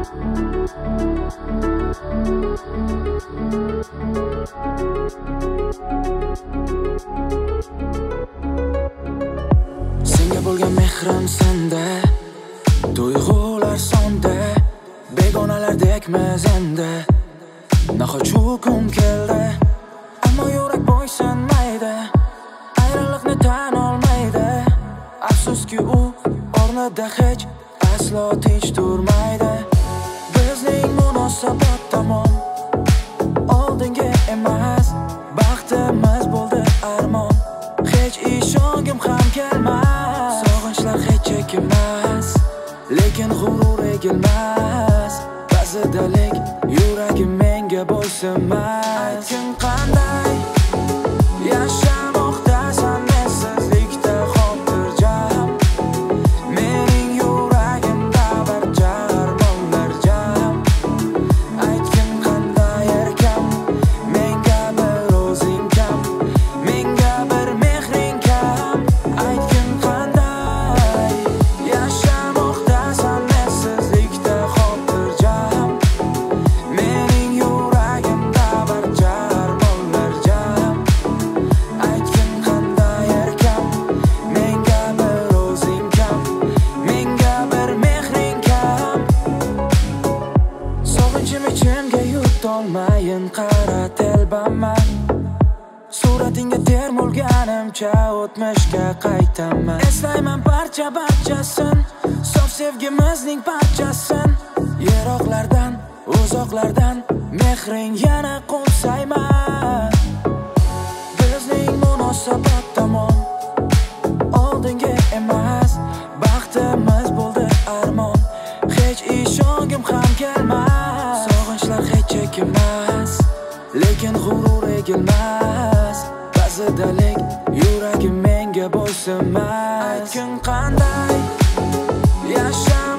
Senga bo'lgan mehrim senda, tuyg'ular sonda, begonalardekmiz endi. Nahot shu kun keldi, ammo yurak bo'ysunmaydi, ayriliqni tan olmaydi. Afsuski u o'rnida hech aslo tinch turmaydi. Bizning munosabat tamom, oldinga emas, baxtimiz bo'ldi armon. Hech ishongim ham kelmas, sog'inchlar hech chekilmas, lekin g'urur egilmas. Ba'zida lek yuragim menga bo'ysunmas. Aytgin qanday yashamoqdasan mensizlikda xotirjam, mening yuragimda barcha armonlar jam. Aytgin qanday erkam, menga bir o'zing kam, menga bir mehring kam. Aytgin qanday yashamoqdasan mensizlikda xotirjam, mening yuragimda barcha armonlar jam. Aytgin qanday erkam, menga bir o'zing kam, menga bir mehring kam. Sog'inchim ichimga yutolmayin qara telbaman, suratingga termulganimcha o'tmishga qaytaman. Eslayman barchasin, sof sevgimizning parchasin. Yiroqlardan, uzoqlardan mehring yana qo'msayman. Bizning munosabat tamom, oldinga emas, baxtimiz bo'ldi armon. Hech ishongim ham kelmas, sog'inchlar hech chekilmas, lekin g'urur egilmas. Ba'zida lek yuragim menga bo'ysunmas. Aytgin qanday yasham